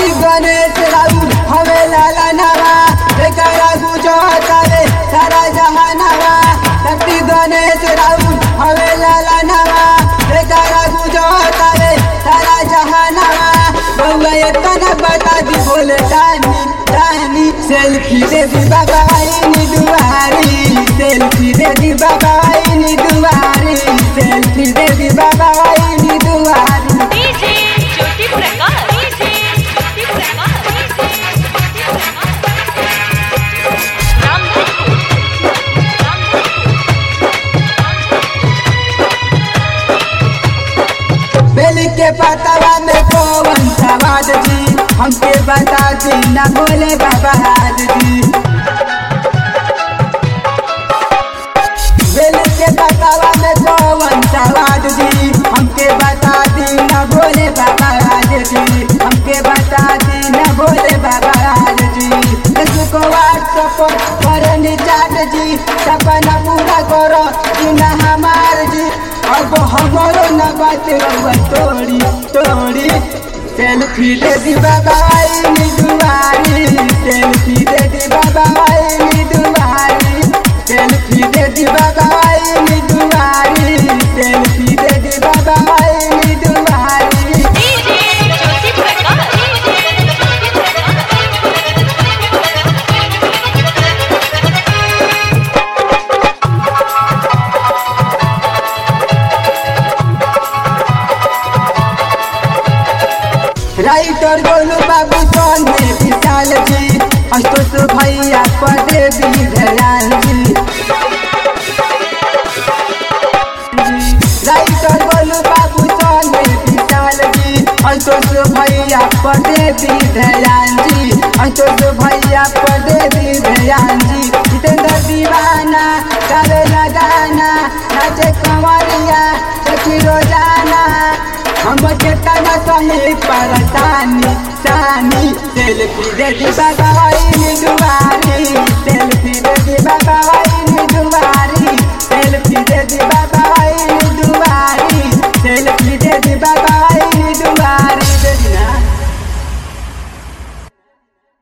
कार्तिक गणेश राउर हमें लाला नवा एकरा गुजरता रे सारा जहानवा। कार्तिक गणेश राउर हमें लाला नवा एकरा गुजरता रे सारा जहानवा। बउआ इतना बता दी बोले टानी सेल्फी दे दी बाबा आईनी दुआरी, सेल्फी दे दी बाबा आईनी दुआरी, सेल्फी दे दी बाबा आईनी दुआरी। डीजे ज्योति प्रकाश, डीजे ज्योति प्रकाश, बेली के पतवा में कौन सवाद जी हमके बता दी ना बोले बाबा हाज जी। बेली के पतवा में कौन सवाद जी हमके बता दी ना बोले बाबा हाज जी, हमके बता दी ना बोले बाबा हाज जी। इसको व्हाट्सएप पर चाट जी सपना पूरा करो ना हमार जी। अब हमारो न बात रहुआ तोड़ी सेल्फी दे दी बाबा आईनी दुआरी, सेल्फी दे दी बाबा आईनी दुआरी, सेल्फी दे दी बाबा आईनी दुआरी, सेल्फी दे दी बाबा आईनी दुआरी। डीजे ज्योति प्रकाश, राइटर गोलू बाबू सोने विशाल जी अस्तुत भैया पदे विधयान जी। राइटर गोलू बाबू सोने विशाल जी अस्तुत भैया पदे विधयान जी, अस्तुत भैया पदे विधयान जी। जितेंद्र दीवाना करे लगाना नाचे कंवरिया सखी रोजाना हम केतना सही परेशानी सेल्फी दे दी बाबा आईनी दुआरी।